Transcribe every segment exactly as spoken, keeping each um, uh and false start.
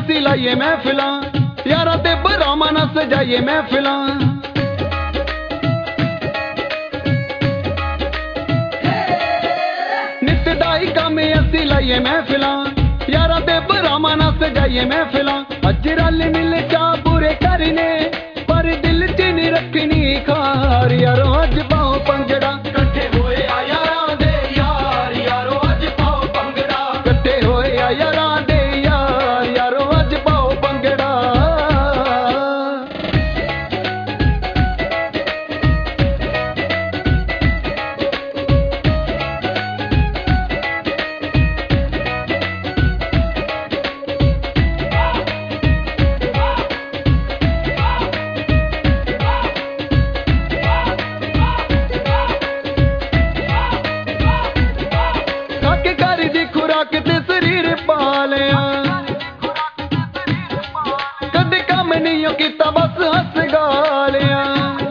असी लाइए महफिलां, यारां ते भरावां नाल सजाइए महफिलां। नित दा ही काम असी लाइए महफिलां, यारां ते भरावां नाल सजाइए महफिलां। अज रल मिल चा पूरे करने, पर दिल च नहीं रखनी खार। यारो अज पाओ पंगड़ा, कट्ठे होए आ यारां दे यार। यारो अज पाओ पंगड़ा, कट्ठे होए आ यारां दे यार। यारो अज पाओ पंगड़ा। खुराक ते शरीर पा लिया, कदे काम नहीं किता बस हस गा लिया।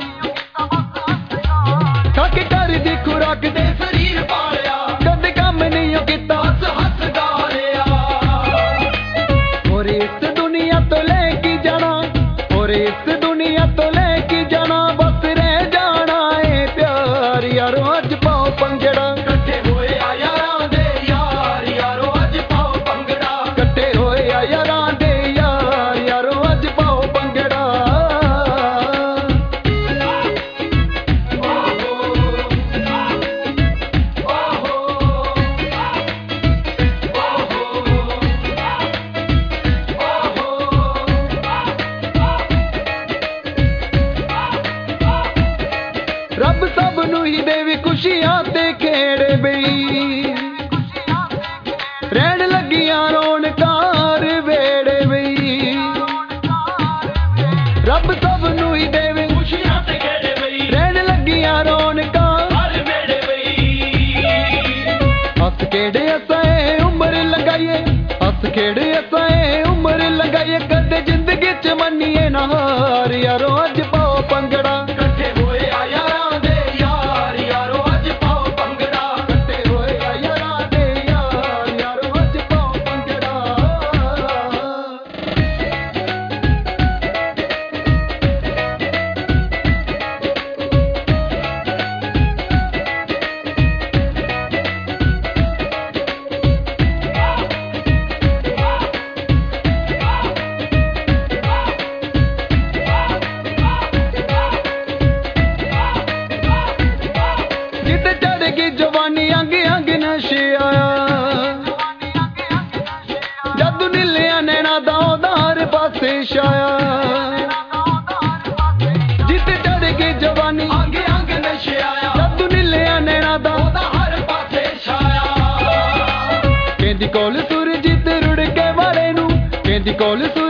खाके घर दी खुराक ते शरीर पा लिया, कदे काम नहीं किता बस हस गा लिया। और इस दुनिया तो लेके जाना, और इस दुनिया तो लेके जाना, बस रह जाना है प्यार। यारो अज पाओ पंगड़ा, कट्ठे होए आ यारां दे यार। यारो अज पाओ पंगड़ा, कट्ठे होए आ यारां दे यार। यारो अज पाओ पंगड़ा। रब सब नू ही देवी खुशियां ते खेड़े बई, रहन लगियां रौनकार वेड़े बई। रब सब नू ही देवे खुशियां ते खेड़े बई, रहन लगियां रौनकार वेड़े बई। हस खेड़े असां उम्र लगाइए, हस खेड़े असां उम्र लगाइए, कदे जिंदगी च मन्निए ना हार। यारो अज पाओ पंगड़ा, कट्ठे होए आ यारां दे यार। यारो अज पाओ पंगड़ा, कट्ठे होए आ यारां दे यार। यारो अज पाओ पंगड़ा। जिते चढ़गी जवानी अंग अंग नशे आया, जदू नीलिया नैना दा उधार पासे छाया। जिते चढ़गी जवानी अंग अंग नशे आया, जदू नीलिया नैना दा उधार पासे छाया। कहंदी कोल सुरजीत रुड़ के वाले नू, कहंदी कोल